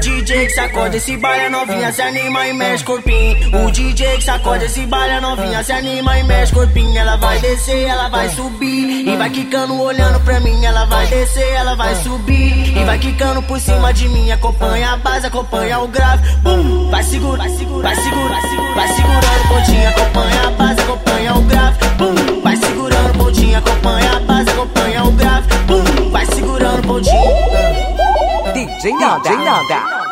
DJ que sacode esse baile, a novinha se anima e mexe corpinho. O DJ que sacode esse baile, a novinha se anima e mexe corpinho. Ela vai descer, ela vai subir e vai quicando olhando pra mim. Ela vai descer, ela vai subir e vai quicando por cima de mim. Acompanha a base, acompanha o grave. Vai segura, vai segura, vai segura, vai segurando pontinha. Acompanha a base, acompanha o grave. Vai segurando pontinha, acompanha a base, acompanha o grave. Vai segurando pontinha. DJ Nanda.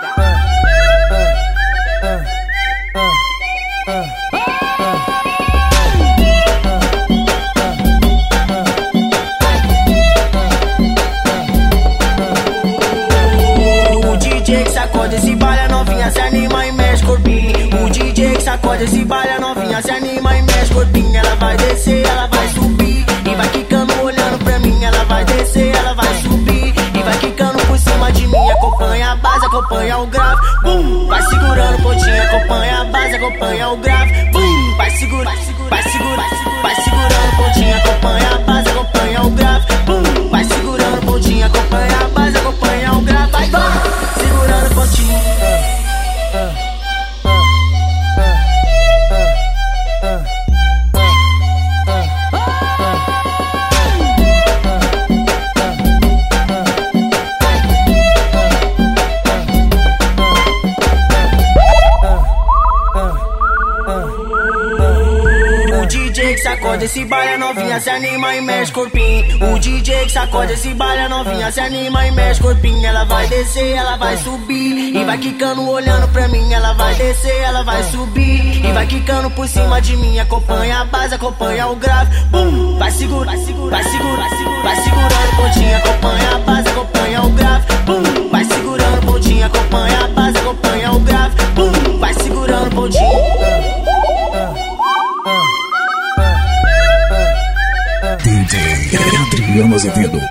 O DJ que sacode esse baile, a novinha se anima e mexe corpinho. O DJ que sacode esse baile, a novinha se anima e mexe corpinho. Ela vai descer, ela vai subir e vai quicando olhando pra mim. Ela vai descer, ela vai subir e vai quicando por cima de mim. Acompanha a base, acompanha o grave. Vai segurando pontinha, acompanha a base, acompanha o grave. Vai segura, vai segura, vai segurando pontinha, acompanha a base, acompanha o grave. Vai segurando pontinha, acompanha a base, acompanha o grave. Vai segurando pontinha. O DJ que sacode esse baile, a novinha se anima e mexe corpinho. O DJ que sacode esse baile, a novinha se anima e mexe corpinho. Ela vai descer, ela vai subir e vai quicando olhando pra mim. Ela vai descer, ela vai subir e vai quicando por cima de mim. Acompanha a base, acompanha o grave. Vai segura, vai segura, vai segura, vai segurando pontinha, acompanha a base, acompanha o grave. Vai segurando pontinha, acompanha a base, acompanha o grave. Vai segurando pontinha. DJ Adriano Azevedo.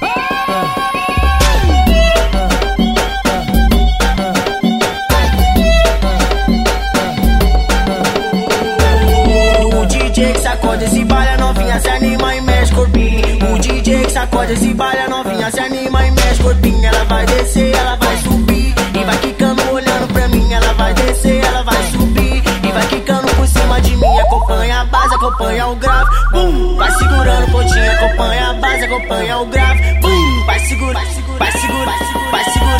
O DJ que sacode esse baile, a novinha se anima e mexe corpinho. O DJ que sacode esse baile, a novinha se anima e mexe corpinho. Ela vai descer, ela vai subir e vai quicando olhando pra mim. Ela vai descer, ela vai subir e vai quicando por cima de mim. Acompanha a base, acompanha o grave. Vai segurando pontinha, acompanha a base, acompanha o grave. Vai segura, vai segura, vai segura, vai segura.